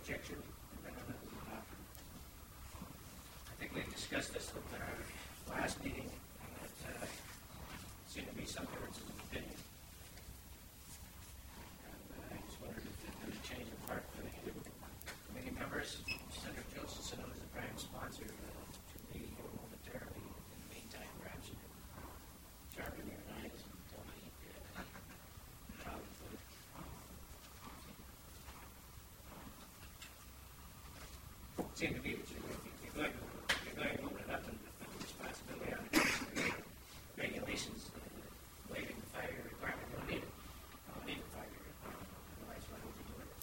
objection? I think we discussed this at our last meeting, and it seemed to be some difference in opinion. And I just wondered if there was a change of heart for the committee members. Senator Josephson was the prime sponsor to be here momentarily. In the meantime, perhaps you could sharpen your eyes and tell me how to put it. It seemed to me that you're going to open it up and put the responsibility on the regulations, waiving the 5-year requirement. You don't need it. You don't need a 5-year requirement. Otherwise, why would you do it?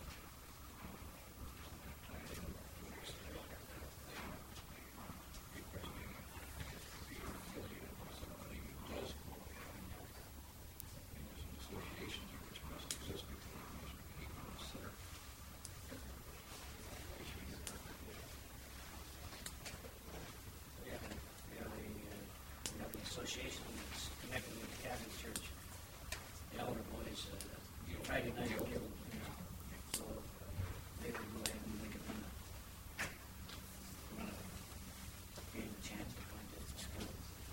Association that's connected with the Catholic Church, the elder boys, Friday night meal, so they would go ahead and make it gain a chance to find it at school.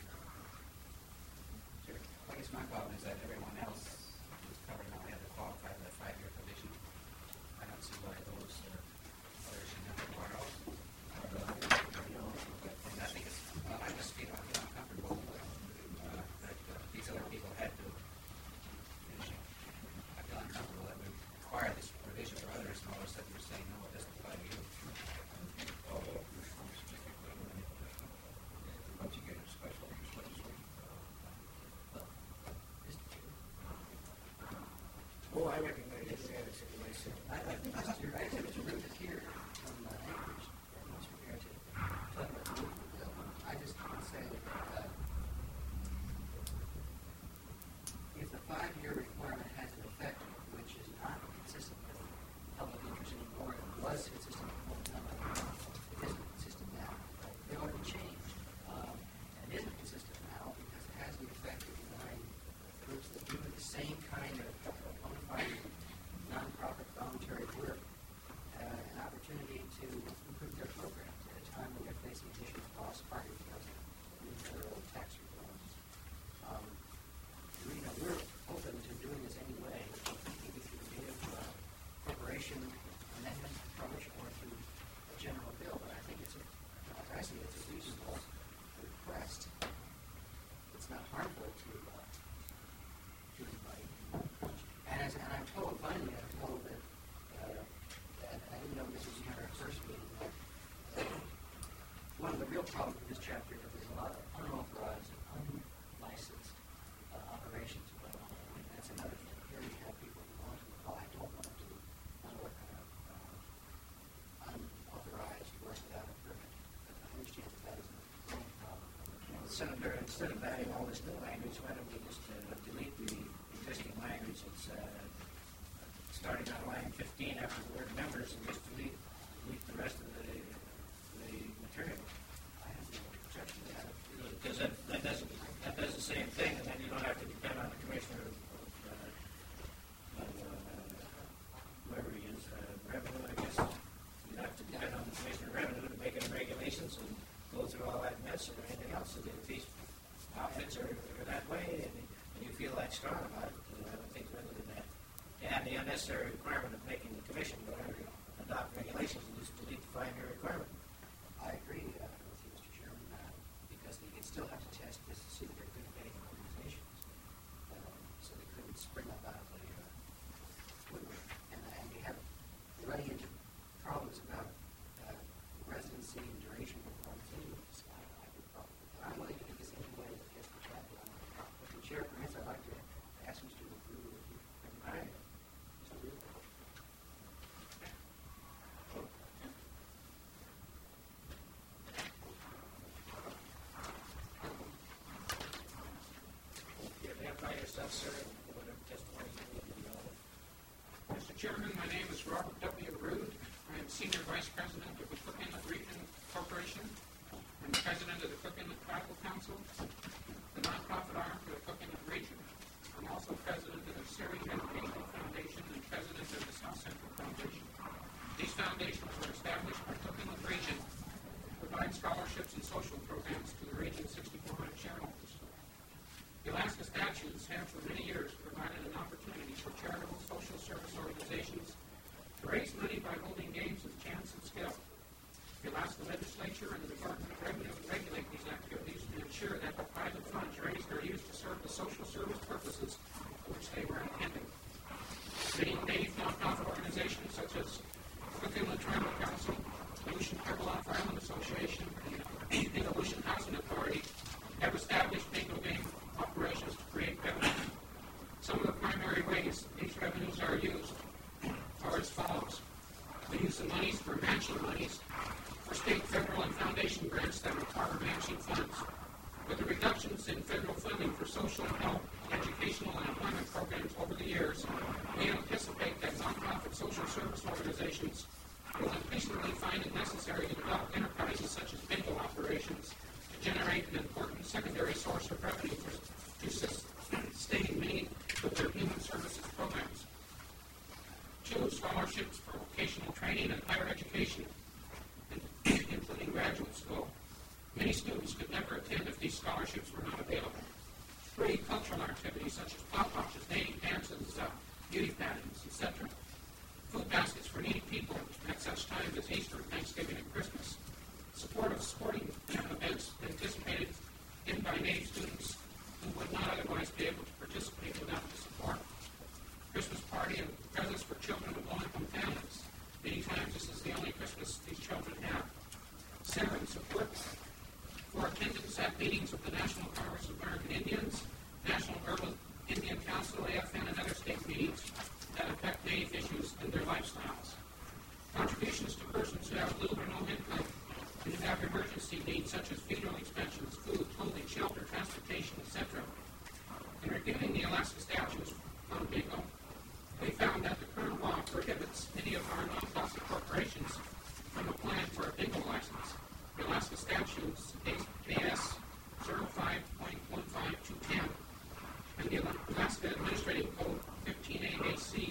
Sure. I guess my problem is that everyone else is covered now. They have to qualify for that 5-year provision. I don't see why those others should not be part of. And I think it's, I just feel uncomfortable. These other people had to finish it. I feel uncomfortable that we require this provision for others, and all of a sudden you're saying, no, it doesn't apply to you. Once you get a special use legislation. Oh, I recognize it as a situation. I think you're right. It's rooted here from Anchorage, as compared to Plymouth. I just want to say that if the 5-year requirement has an effect which is not consistent with public interest anymore, it was consistent with public interest, it isn't consistent now. They ought to be changed. And it isn't consistent now because it has the effect of denying groups that do the same kind of bona fide non-profit voluntary work an opportunity to improve their programs at a time when they're facing additional costs, partly because of new federal tax reforms. We're open to doing this anyway, either through a native corporation amendment approach or through a general bill. But I think it's a reasonable request. It's not harmful to anybody. And I'm told, finally, I'm told that I didn't know this was in our first meeting. One of the real problems with this chapter is there's a lot of unauthorized and unlicensed operations going on. And that's another thing. Here you have people who want to apply, don't want to unauthorized work without a permit. I understand that is a problem. Senator, instead of adding all this new language, why don't we just delete the existing language? It's starting on line 15 after the word members, and just delete the rest of the material. I have no objection to that. Because that does the same thing, and then you don't have to depend on the commissioner of whoever he is, revenue, I guess. You have to depend on the commissioner of revenue to make any regulations and go through all that mess or anything else. So if these outfits are that way and you feel that strong about it, I don't think rather than that. To add the unnecessary requirement of making the commission adopt regulations and just delete the 5-year requirement. I agree with you, Mr. Chairman, because they still have to test this to see that they're good paying organizations. So they couldn't spring up out of the woodwork. And we have running into problems about residency and duration requirements anyways. I have a problem with that. I'm willing to do this anyway that gets the chapter on. If the chair permits, I'd like to ask Mr. LaFleur if you recommend Mr. Wheeler. Sir, whatever testimony you need. Mr. Chairman, my name is Robert W. Rood. I am Senior Vice President of the Cook Inlet Region Corporation. I'm President of the Cook Inlet Tribal Council, the nonprofit arm for the Cook Inlet Region. I'm also President of the Surrey Educational Foundation and President of the South Central Foundation. The These foundations were established by Cook Inlet Region to provide scholarships and social programs to the region's 6,400 shareholders. The Alaska statutes have for many years provided an opportunity for charitable social service organizations to raise money by holding games of chance and skill. The Alaska Legislature and the Department of Revenue regulate these activities to ensure that the private funds raised are used to serve the social service purposes for which they were intended. Many native nonprofit organizations such as Cook Inlet Tribal Council, Aleutian Pribilof Island Association, and the Aleutian Housing Authority have established bingo game operations to create revenue. Some of the primary ways these revenues are used are as follows. The use of monies for matching monies for state, federal, and foundation grants that require matching funds. With the reductions in federal funding for social, health, educational, and employment programs over the years, we anticipate that nonprofit social service organizations will increasingly find it necessary to develop enterprises such as bingo operations to generate an important secondary source of revenue to sustain many of their human services programs. 2. Scholarships for vocational training and higher education, including graduate school. Many students could never attend if these scholarships were not available. 3. Cultural activities such as pop-ups, native dances, beauty pageants, etc. Food baskets for needy people at such times as Easter, Thanksgiving, and Christmas. Support of sporting events anticipated in by native students who would not otherwise be able to participate without the support. Christmas party and presents for children of low-income families. Many times this is the only Christmas these children have. 7. Support for attendance at meetings of the National Congress of American Indians, National Urban Indian Council, AFN, and other state meetings that affect native issues and their lifestyles. Contributions to persons who have little or no income and who have emergency needs such as funeral expenses, food, clothing, shelter, transportation, etc. In reviewing the Alaska statutes on bingo, we found that the current law prohibits any of our nonprofit corporations from applying for a bingo license. The Alaska statutes, AS 05.15210, and the Alaska Administrative Code 15A.AC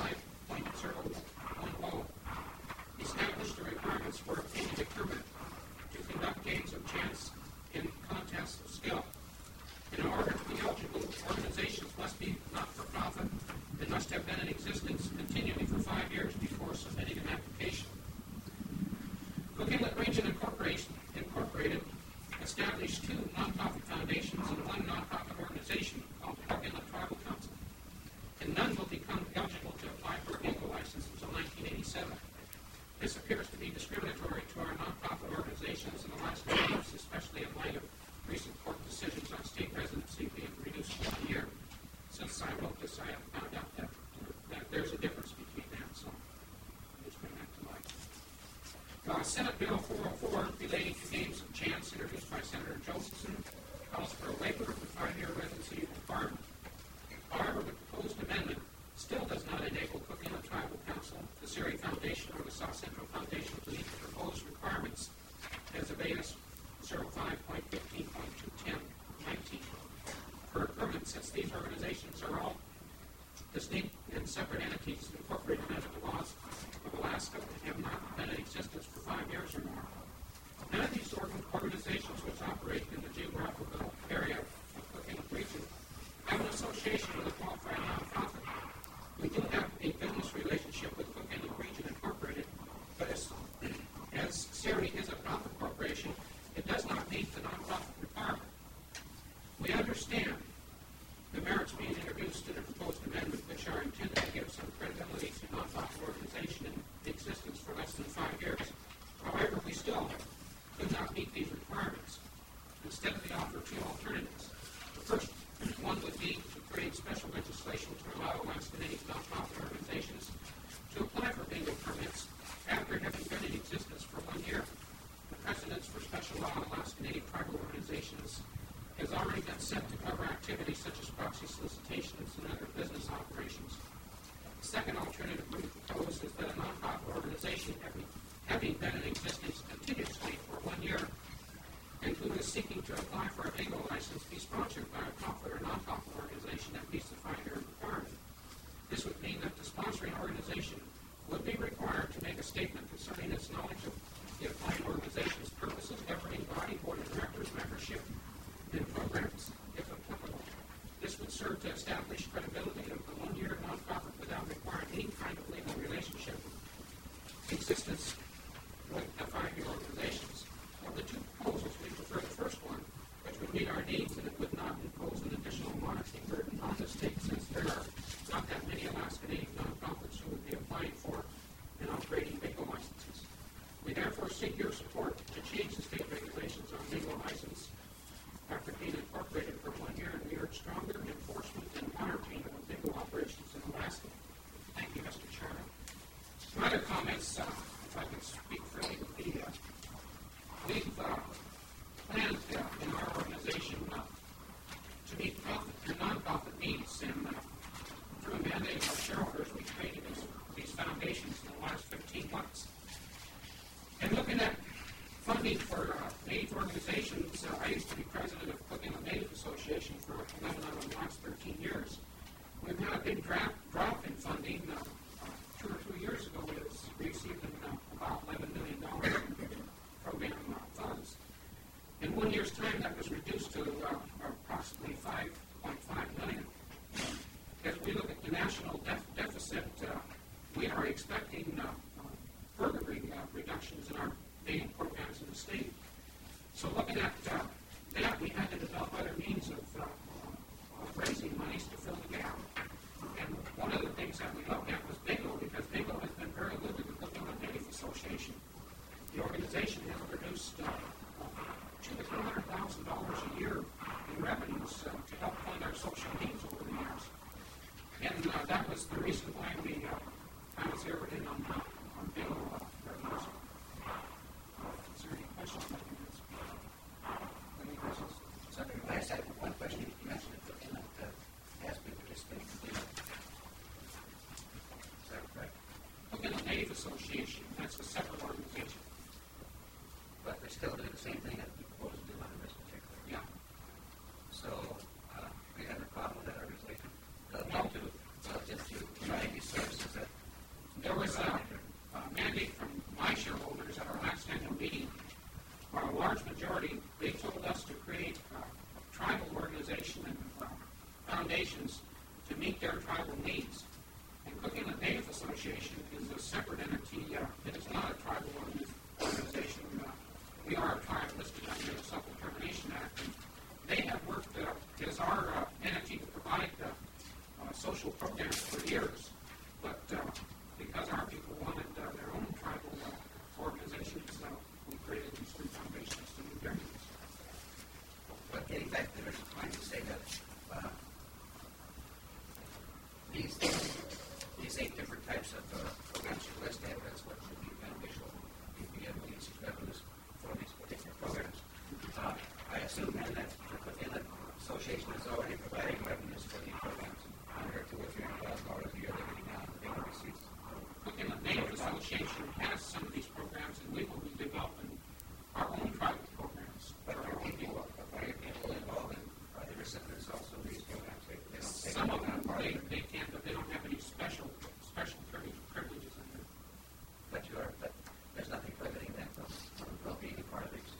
15.010 established the requirements for obtaining a permit to conduct games of chance and contests of skill. In order to be eligible, organizations must be not-for-profit and must have been in existence continually for 5 years before submitting an application. Cook Inlet Region Incorporated established 2 nonprofit foundations and 1 nonprofit organization called Cook Inlet Tribal Council, and none will become eligible to apply for a bingo license until 1987. This appears to be discriminatory to our nonprofit organizations in Alaska Natives, especially in light of recent court decisions on state residency being reduced to 1 year. Since I wrote this, I have found out that there's a difference between that, so let's bring that to light. Senate Bill 404, relating to games of chance, introduced by Senator Josephson, calls for a waiver of the 5-year residency requirement. However, the proposed amendment still does not enable Cook Inlet Tribal Council, the Siri Foundation, or the South Central Foundation to meet the proposed requirements as of AS 05.15.210.19 for a permit, since these organizations are all distinct and separate entities incorporated under the laws of Alaska and have not been in existence for 5 years or more. None of these organizations which operate in the geographical area of Cook Inlet Region have an association with a qualified nonprofit. We do have a business relationship with Cook Inlet Region Incorporated, but as SERI is a profit corporation, it does not meet the nonprofit requirement. We understand the merits being introduced in the proposed amendment, which are intended to give some credibility to nonprofit organization in existence for less than 5 years. However, we still could not meet these requirements. Instead, we offer 2 alternatives. The first one would be to create special legislation to allow Alaska Native nonprofit organizations to apply for bingo permits after having been in existence for 1 year. The precedents for special law on Alaska Native tribal organizations has already been set to cover serve to establish credibility of the one-year nonprofit without requiring any kind of legal relationship existence with the 5-year organizations. Of the two proposals, we prefer the first one, which would meet our needs and it would not impose an additional monitoring burden on the state, since there are not that many Alaska Native nonprofits who would be applying for and upgrading legal licenses. We therefore seek your support to change the state regulations on legal license after being incorporated for 1 year, and we urge stronger enforcement and monitoring of legal operations in Alaska. Thank you, Mr. Chairman. Some other comments, if I can speak freely, would be we've planned in our organization to meet profit and nonprofit needs, and through a mandate of our shareholders, we've created these foundations in the last 15 months. And looking at funding for Native organizations, I used to be president of Cook Inlet Native Association for 11 out of the last 13 years. We've had a big drop in funding. 2 or 3 years ago, we received about $11 million in program funds. In 1 year's time, that was reduced to approximately $5.5 million. As we look at the national deficit, we are expecting further reductions in our Native programs in the state. So looking at that, we had to develop other means of raising monies to fill the gap. And one of the things that we looked at was bingo, because bingo has been very good to the Cook Inlet Native Association. The organization has produced $200,000 to $300,000 a year in revenues to help fund our social needs over the years. And that was the reason why I was zeroed in on bingo revenues. Is there any questions about this? Any questions? Senator, I just had one question. You mentioned that Cook Inlet has been participating in bingo. Is that correct? Cook Inlet Native Association, that's a separate organization. But they're still doing the same thing that we proposed to do on this particular. Yeah. So we have a problem with that organization. Relative to providing these services that there was a mandate from my shareholders at our last annual meeting. For a large majority, they told us to create a tribal organization and foundations to meet their tribal needs. And Cook Inlet Native Association is a separate entity. It is not a tribal organization. We are a tribe listed under the Self-Determination Act. And they have worked as our entity to provide social programs for years. But because our people wanted their own tribal organizations, we created these 3 foundations to meet their needs. But getting back to there's a point to say that these 8 different types of programs you listed, that's what should be beneficial if we get these revenues for these particular programs. I assume then that the Cook Inlet Association is already providing revenues for these programs under $200,000 or $300,000 a year they're getting now in bingo receipts. Cook Inlet Native Association has some of these programs, and we will be developing our own tribal programs. But are people involved in the recipients also of these programs? They don't take Some of them, they can, but they don't have any special privileges in there. But there's nothing prohibiting them from being a part of these.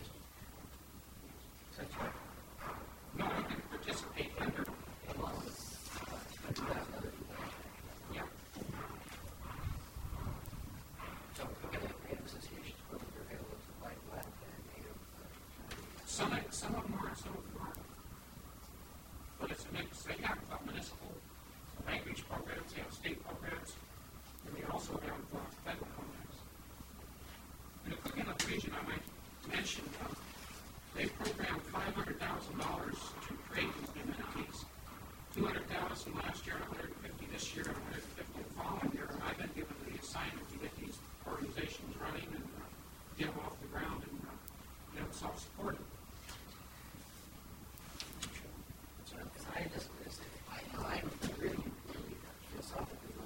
That's right. No, you can participate under. Along with 2,000 other people. Yeah. So Cook Inlet Native Associations will be available to white, black, and native. Some of them are, some of them aren't. But it's a mix. They have municipal language programs, they have state programs, and they also have federal programs. In the Cook Inlet region, I might mention, they programmed $500,000 to create these new entities. $200,000 last year, $150,000 this year, and $150,000 the following year. And I've been given the assignment to get these organizations running and get them off the ground and get them self-supported. So I really, really philosophically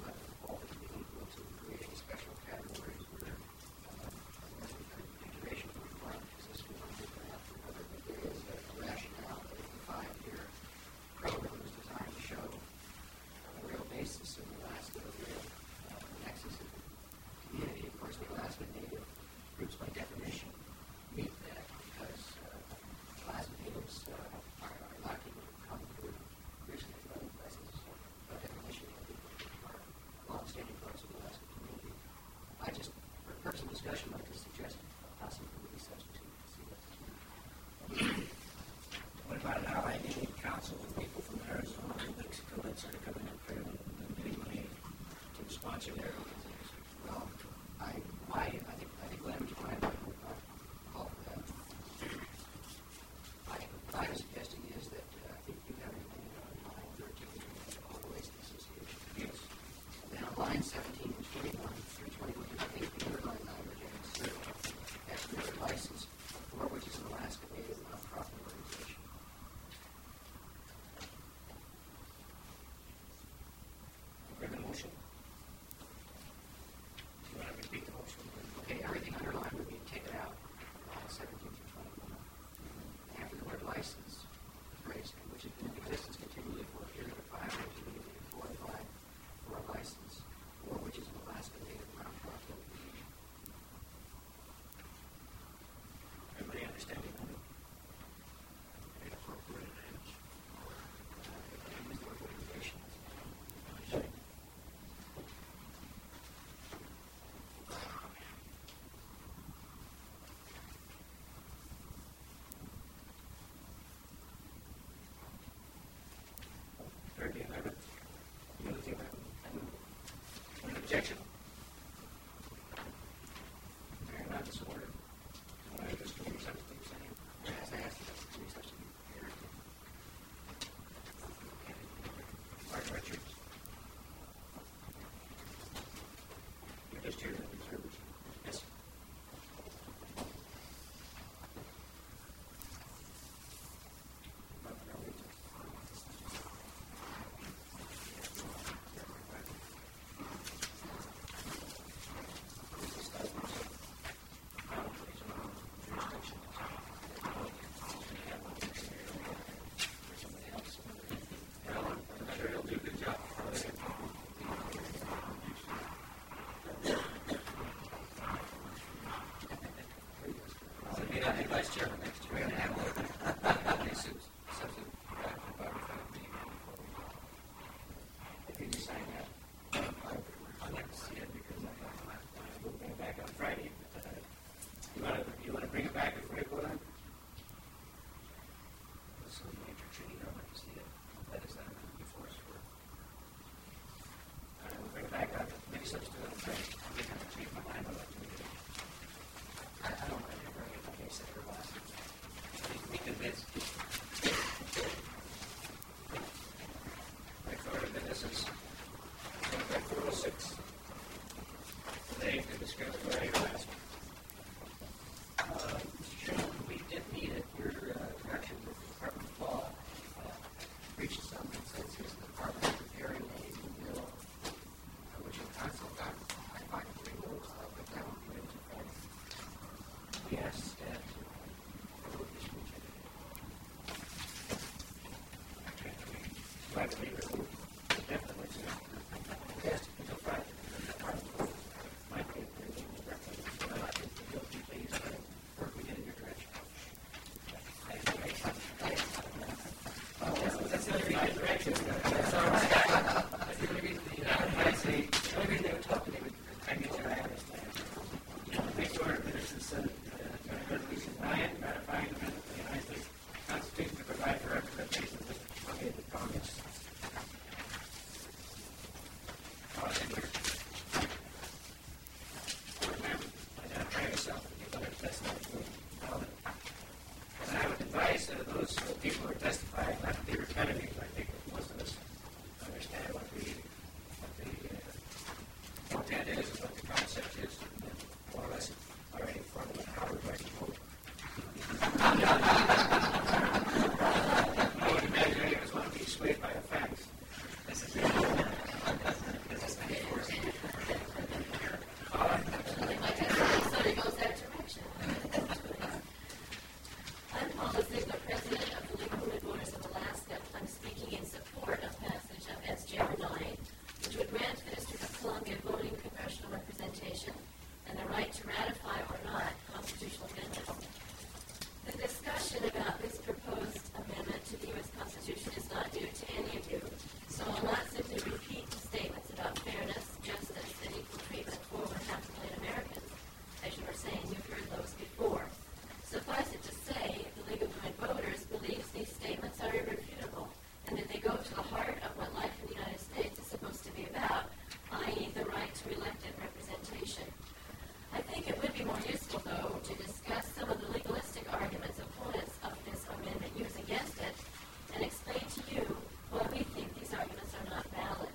privately removed, definitely so. Yes, until Friday. Might be a pretty good reference. I think the guilty pleas work we did in your direction. That's the only reason I directed. That's all right. That's the only reason the only reason they would talk to me was I get your address. Next order of business is Resolution 9, ratifying the amendment to the United States Constitution to provide for representation of District of Columbia in Congress. Identify yourself and give other testimony. And I would advise those people who are testifying not to be repetitive. I think most of us understand what the intent is and what the concept is, and more or less already formally how we're going to vote. I would imagine any of us want to be swayed by the facts. This is it. I'm Paula Ziegler, President of the League of Women Voters of Alaska. I'm speaking in support of passage of SJR 9, which would grant the District of Columbia voting congressional representation and the right to ratify or not constitutional amendments. The discussion about this proposed amendment to the U.S. Constitution is not due to any of you, so I'll not simply repeat the statements about fairness, justice, and equal treatment for over 500,000 Americans. As you were saying, you've heard those before. Suffice it to say, the League of Women Voters believes these statements are irrefutable and that they go to the heart of what life in the United States is supposed to be about, i.e. the right to elected representation. I think it would be more useful, though, to discuss some of the legalistic arguments opponents of this amendment use against it and explain to you why we think these arguments are not valid.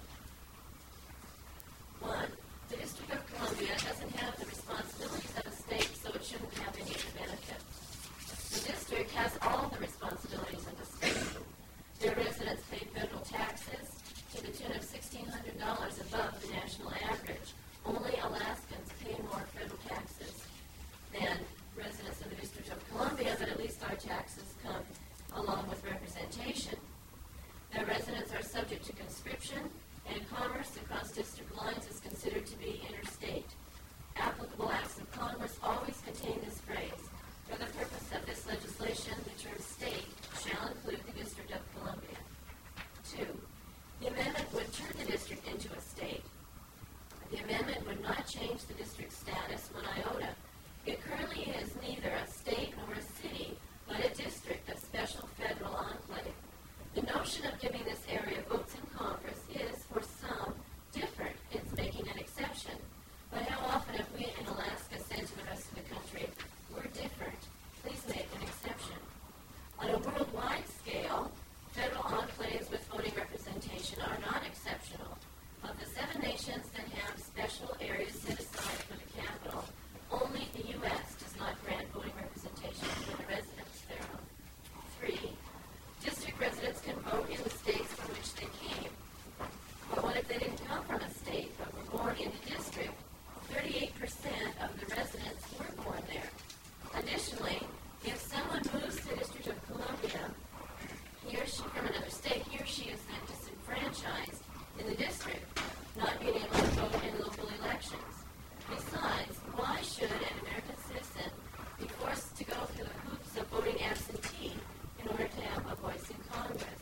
1. The District of Columbia doesn't have the responsibilities of a state, so it shouldn't have any of the benefits. The district has all the responsibilities of the state. Their residents pay federal taxes to the tune of $1,600 above the national average. Only Alaskans pay more federal taxes than residents of the District of Columbia, but at least our taxes come along with representation. Their residents are subject to conscription, and commerce across district lines is considered to be interstate. Applicable acts of Congress always contain this phrase: for the purpose of this legislation, the term state shall include the District of Columbia. 2. The amendment would turn the district into a state. The amendment would not change the district's status one iota. It currently is neither a state nor a city, but a district, a special federal enclave. The notion of giving this area votes in Congress is, for some, different. It's making an exception. But how often have we in Alaska said to the rest of the country, we're different, please make an exception? On a worldwide scale, federal enclaves with voting representation are not exceptional. Of the 7 nations that have special areas set aside for the capital, only the U.S. does not grant voting representation for the residents thereof. 3. District residents can vote in the states from which they came. But what if they didn't come from a state but were born in a district? 38% of the residents were born there. Additionally, if someone moves to the District of Columbia, he or she from another state, he or she is then disenfranchised in the district, not being able to vote in local elections. Besides, why should an American citizen be forced to go through the hoops of voting absentee in order to have a voice in Congress?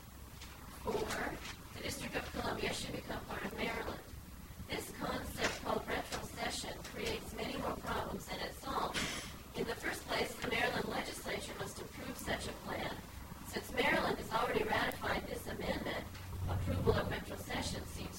4. The District of Columbia should become part of Maryland. This concept called retrocession creates many more problems than it solves. In the first place, the Maryland legislature must approve such a plan. Since Maryland has already ratified this amendment, approval of retrocession seems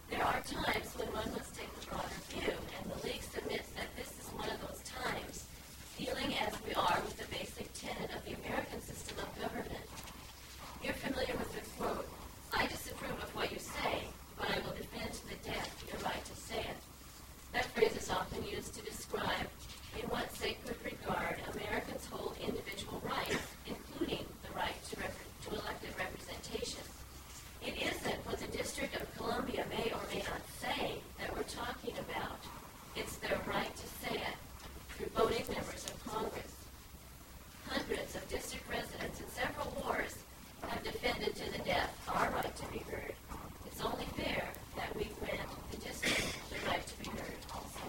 There are times when one must take the broader view, and the League submits that this is one of those times, dealing as we are with the basic tenet of the American system of government. You're familiar with the quote, "I disapprove of what you say, but I will defend to the death your right to say it." That phrase is often used to describe in what sacred regard Americans hold individual rights, including the right to elected representation. It isn't what the District of Columbia may or may not say that we're talking about. It's their right to say it through voting members of Congress. Hundreds of district residents in several wars have defended to the death our right to be heard. It's only fair that we grant the district the right to be heard also.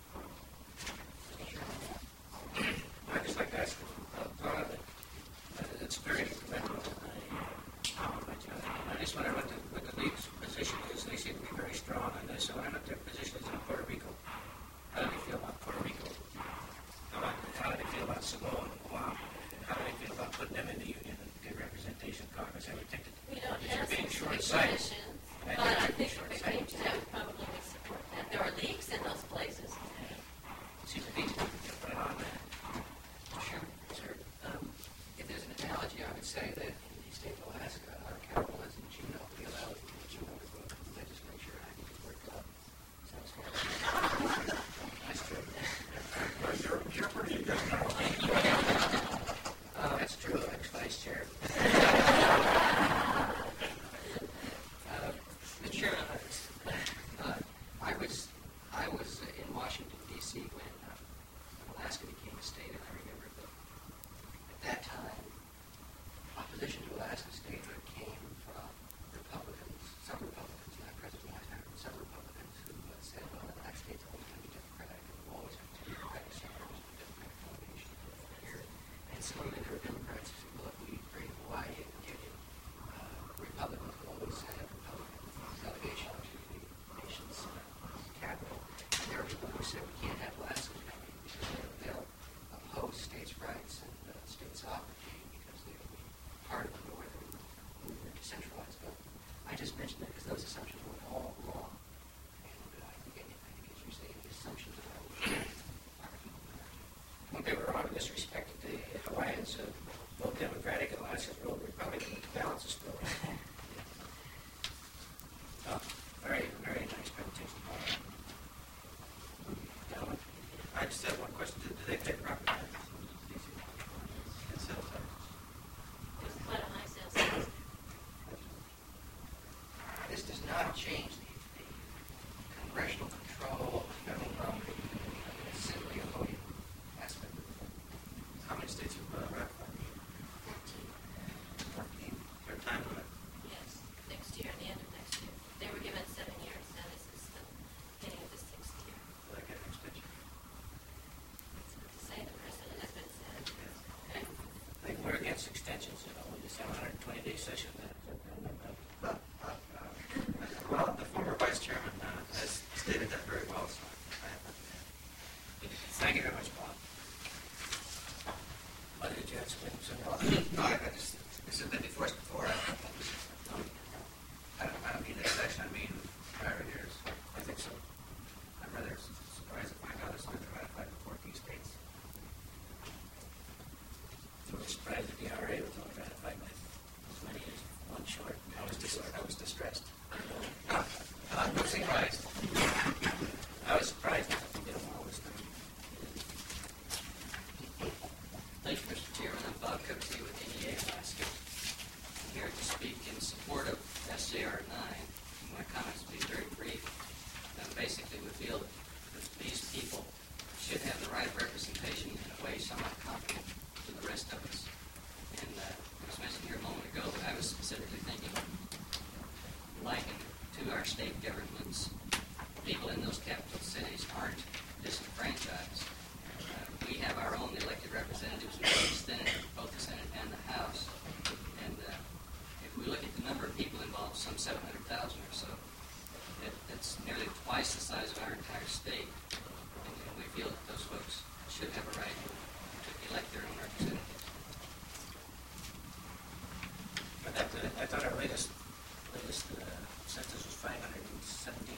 I'd just like to ask Donna that it's very commendable. I just wonder what the League's position is. They seem to be very strong on this. So I know their position is on Puerto Rico. How do they feel about Puerto Rico? How do they feel about Samoa and Guam? How do they feel about putting them in the Union and get representation in Congress? I would think that We don't they're have being specific short-sighted. positions, but I think if it came to that, we probably would support that. There are leagues in those places. Seems to be to put it on that. Sure. Sure. If there's an analogy, I would say that in the state of Alaska, our capital is in Juneau. We allow Juneau to go to the legislature, and I think it's worked out. Sounds fair. That's true. You're pretty good. That's true. Ex-vice chair. Mr. Chairman, I was in Washington, D.C. when Alaska became a state, and I remember that at that time, opposition to Alaska statehood came from Republicans, some Republicans, not President Eisenhower, some Republicans who said, well, that state's always going to be Democratic, and we'll always have to be Democratic senators and Democratic nominations here. And some of the Democrats said, well, if we bring Hawaii and give it, Republicans will always have Republican delegation to the nation's capital. And there are people who said we can't have Alaska coming because they'll oppose states' rights and states' sovereignty because they will be part of the northern movement to centralized government. I just mentioned that because those assumptions were all wrong. And I think as you say, the assumptions are all One thing we're wrong in this respect, the Hawaiians vote Democratic, Alaska's vote Republican. The balance is still right. Very, very nice presentation. Gentlemen? I just have one question. Do they pay property taxes? And sales tax? There's quite a high sales tax. This does not change the congressional control of federal property. It's simply a voting aspect of it. How many states have ratified? 14. Their time limit. Yes, next year, the end of next year. They were given 7 years, now this is the beginning of the 6th year. Will they get an extension? It's not to say the precedent has been set. Okay. I think we're against extensions, we just have a 120-day session. Well, the former vice chairman has stated that very well, so I have nothing. Thank you very much, Bob. What did you have to say? No, I just, this has been before us before. I don't mean this session, I mean prior years. I think so. I'm rather surprised to find out it's only ratified in 14 states. So we're surprised that the IRA was only ratified by as many as one short. I was distressed. I'm not surprised. I was surprised that we did them all this time. Thank you, Mr. Chairman. I'm Bob Cooksey with NEA Alaska. I'm here to speak in support of SJR 9. My comments will be very brief. Basically, we feel that these people should have the right of representation in a way somewhat comparable to the rest of us. And it was mentioned here a moment ago that I was specifically thinking, likened to our state governments, people in those capital cities aren't disenfranchised. We have our own elected representatives in both the Senate and the House. And if we look at the number of people involved, some 700,000 or so, that's nearly twice the size of our entire state. And we feel that those folks should have a right to elect their own representatives. But I thought our latest census was 517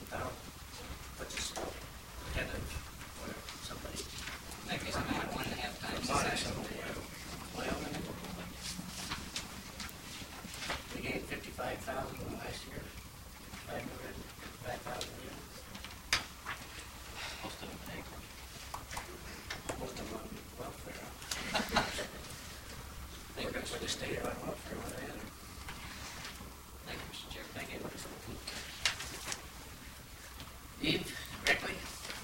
Eve, Reckley?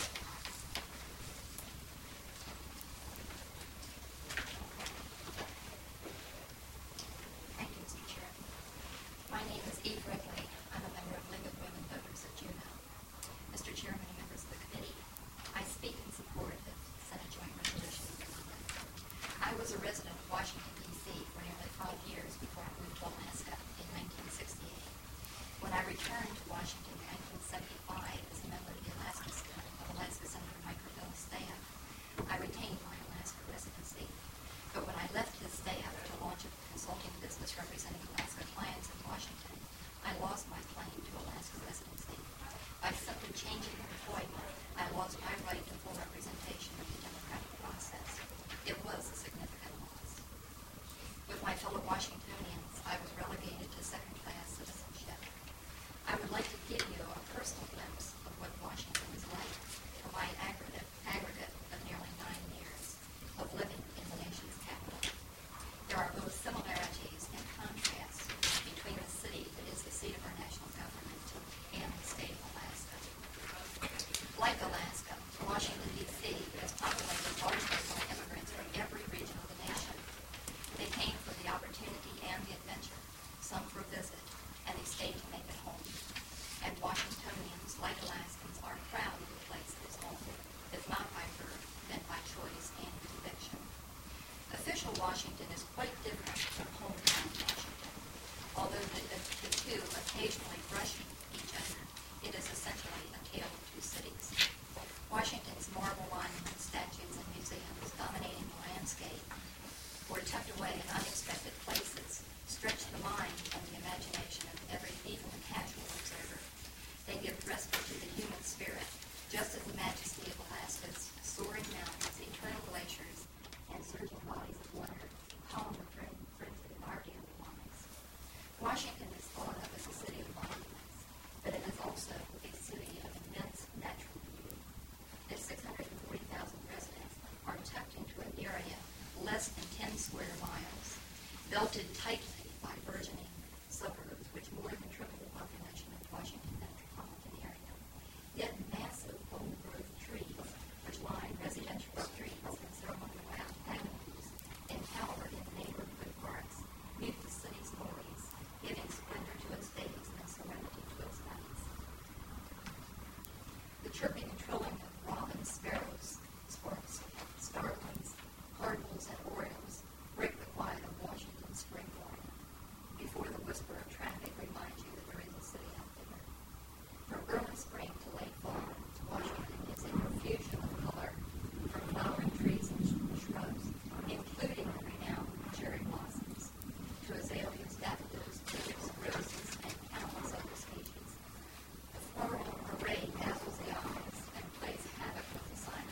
Thank you, Mr. Chair. My name is Eve Wrigley. I'm a member of League of Women Voters of Juneau. Mr. Chairman and members of the committee, I speak in support of Senate Joint Resolution Number 9. I was a resident of Washington, D.C. for nearly 5 years before I moved to Alaska in 1968. When I returned to Washington in 1975 as a member of the Alaska Senator Mike Reville's staff, I retained my Alaska residency. But when I left his staff to launch a consulting business representing Alaska clients in Washington, I lost my claim to Alaska residency. By simply changing employment, I lost my right to full representation of the democratic process. It was a significant loss. With my fellow Washingtonians, I was relegated to second-class citizenship. I would like to give you a personal glimpse of what Washington is like for my aggregate of nearly 9 years of living in the nation's capital. There are both similarities and contrasts between the city that is the seat of our national government and the state of Alaska. Like Alaska, Washington, D.C. is populated largely by immigrants from every region of the nation. They came for the opportunity and the adventure, some for a visit, and they stayed to make it home. And Washingtonians, like Alaskans, are proud of the place that is home, if not by birth, then by choice and conviction. Official Washington is quite different from hometown Washington. Although the two occasionally brush each other, it is essentially a tale of two cities. Washington's marble monuments, statues, and museums dominating the landscape were tucked away in unexpected places, stretch the mind and the imagination of every even casual observer. They give respite to the human spirit, just as the majesty of Alaska's soaring mountains, eternal glaciers, and surging bodies of water calm the frenzy of our daily lives. Washington is thought of as a city of monuments, but it is also a city of immense natural beauty. Its 640,000 residents are tucked into an area less than 10 square miles, belted tightly by burgeoning suburbs which more than triple the population of Washington metropolitan area. Yet massive old-growth trees which line residential streets and ceremonial avenues empowered in neighborhood parks mute the city's noise, giving splendor to its days and serenity to its nights. The chirping and trilling of robins, sparrows, starlings, cardinals, and orioles break the quiet of Washington's spring morning. Before the whisper of traffic reminds you that there is a city out there. From early spring to late fall, Washington is a profusion of color, from flowering trees and shrubs, including the renowned cherry blossoms, to azaleas, daffodils, tulips, roses, and countless other species. The floral array dazzles the eyes and plays havoc with the sight.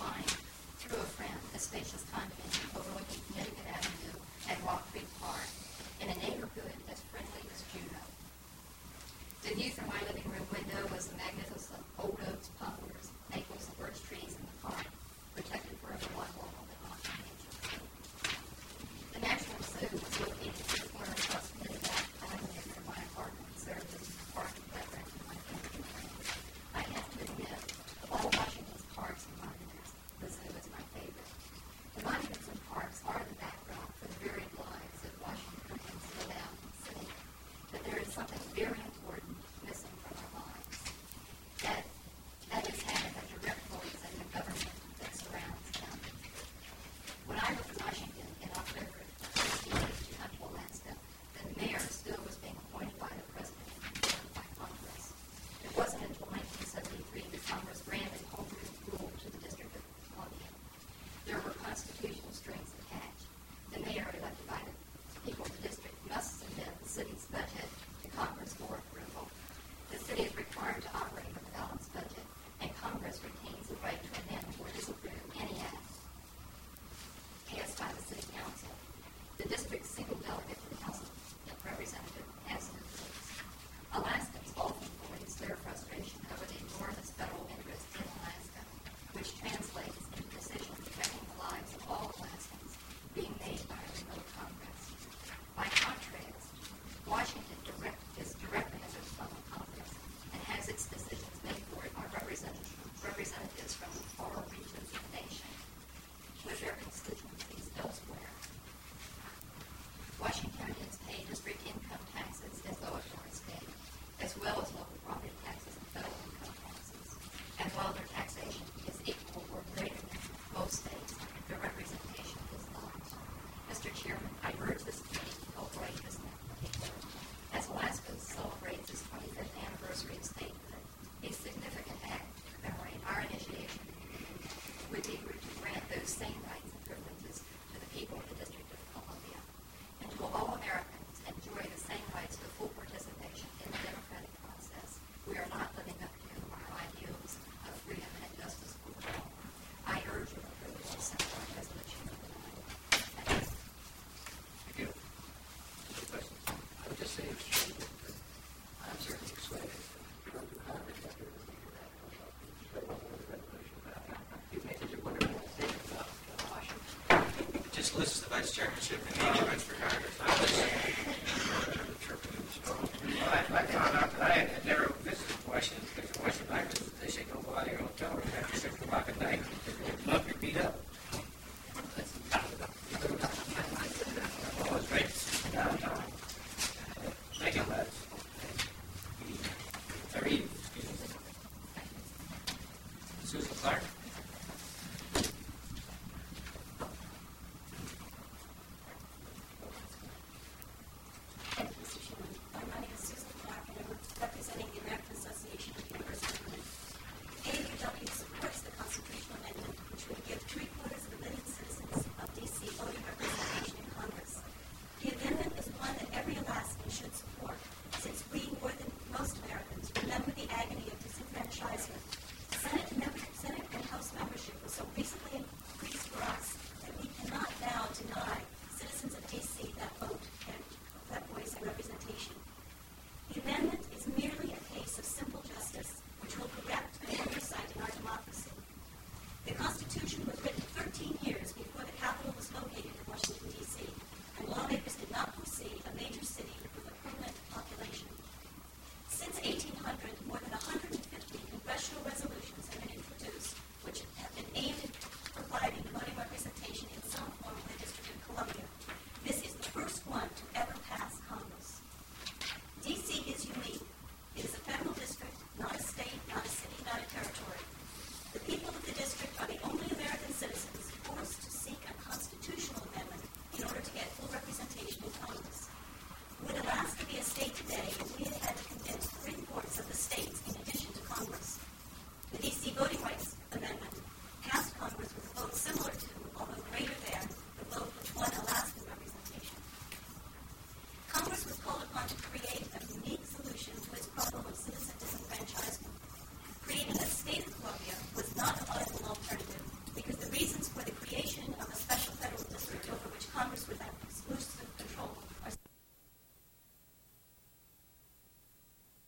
buying, through a friend, a spacious condominium overlooking Connecticut Avenue and Rock Creek Park, in a neighborhood as friendly as Juneau. The view from my living room window was the magnificent old oaks, poplars, maples, and birch trees in the park, protected forever by law but not by nature. The National Zoo was located in the corner across Connecticut Avenue from my apartment, served as park and playground for my family and friends. I have to admit, of all Washington's parks and monuments, the zoo is my favorite. The monuments and parks are the background for the varied lives of Washingtonians live out in the city. But there is something very important missing from our lives. That is having a direct voice in the government that surrounds them. When I was in Washington in October of 1962 to come to Alaska, the mayor still was being appointed by the president and by Congress. It wasn't until 1973 that Congress granted home rule to the District of Columbia. There were constitutional strings attached. The mayor, elected by the people of the district, must submit the city's budget to Congress for approval. The city is required to operate with a balanced budget, and Congress retains the right to amend or disapprove any act passed by the city council. The district's single delegate to the House of Representatives has no votes. Alaskans often voice their frustration over the enormous federal interest in Alaska, which translates into decisions affecting the lives of all Alaskans being made by a remote Congress. By contrast, Washington is directly under the thumb of Congress and has its decisions made for it by representatives from the far reaches of the nation with their constituencies elsewhere. Washingtonians pay district income taxes as though it were a state, as well as local property taxes and federal income taxes. And while their taxation is equal or greater than most states, their representation is not. Mr. Chairman, I urge this committee to help right this particular. As Alaska celebrates its 25th anniversary of statehood, a significant act to commemorate our initiation would be to grant those same rights and privileges to the people of the District of Columbia, and to all Americans enjoy the same rights to full participation in the democratic process. We are not living up to our ideals of freedom and justice for all. I urge your approval of Senate Resolution Number 9. Thank you. Thank you. Any questions? I would just say I'm certainly persuaded that you do have a record of you've made such a wonderful statement about Washington. It just lists the vice chairmanship and the runs for Congress. All right, right now,